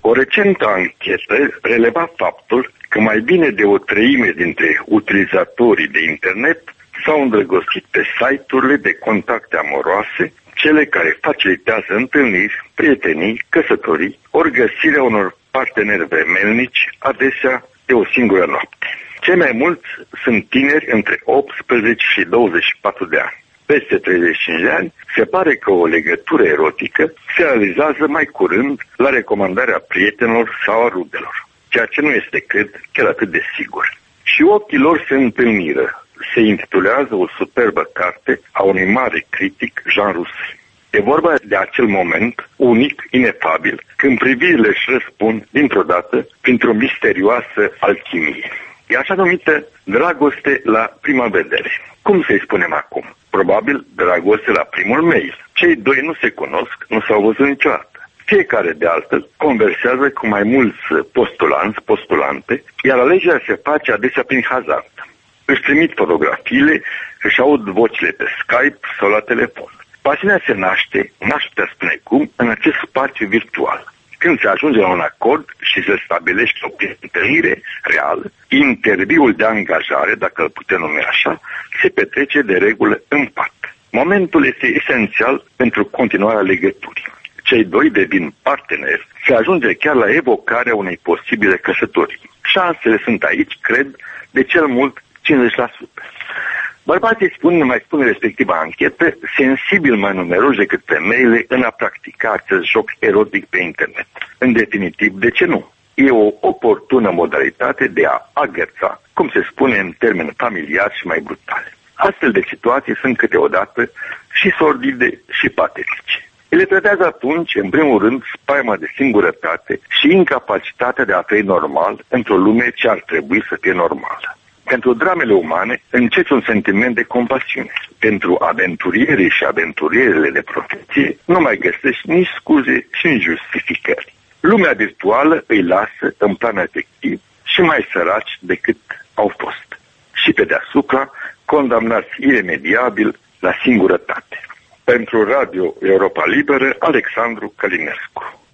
O recentă anchetă releva faptul că mai bine de 1/3 dintre utilizatorii de internet s-au îndrăgostit pe site-urile de contacte amoroase, cele care facilitează întâlniri, prietenii, căsătorii, ori găsirea unor parteneri vemelnici, adesea de o singură noapte. Cei mai mulți sunt tineri între 18 și 24 de ani. Peste 35 de ani, se pare că o legătură erotică se realizează mai curând la recomandarea prietenilor sau a rudelor, ceea ce nu este, cred, chiar atât de sigur. Și ochii lor se întâlniră. Se intitulează o superbă carte a unui mare critic, Jean Rousseau. E vorba de acel moment unic, inefabil, când privirile își răspund dintr-o dată printr-o misterioasă alchimie. E așa numită dragoste la prima vedere. Cum să-i spunem acum? Probabil dragoste la primul mail. Cei doi nu se cunosc, nu s-au văzut niciodată. Fiecare de altfel conversează cu mai mulți postulante, iar alegerea se face adesea prin hazard. Își trimit fotografiile, își aud vocile pe Skype sau la telefon. Pasiunea se naște, n-aș putea spune cum, în acest spațiu virtual. Când se ajunge la un acord și se stabilește o întâlnire reală, interviul de angajare, dacă îl putem numi așa, se petrece de regulă în pat. Momentul este esențial pentru continuarea legăturii. Cei doi devin parteneri, se ajunge chiar la evocarea unei posibile căsătorii. Șansele sunt aici, cred, de cel mult 50%. Bărbații mai spune respectiva anchetă, sensibil mai numeroși decât femeile în a practica acest joc erotic pe internet. În definitiv, de ce nu? E o oportună modalitate de a agăța, cum se spune în termeni familiari și mai brutale. Astfel de situații sunt câteodată și sordide și patetice. Ele tratează atunci, în primul rând, spaima de singurătate și incapacitatea de a trăi normal într-o lume ce ar trebui să fie normală. Pentru dramele umane înceți un sentiment de compasiune. Pentru aventurierii și aventurierele de profeție nu mai găsești nici scuze și nici justificări. Lumea virtuală îi lasă în plan efectiv și mai săraci decât au fost. Și pe deasupra, condamnați iremediabil la singurătate. Pentru Radio Europa Liberă, Alexandru Călinescu.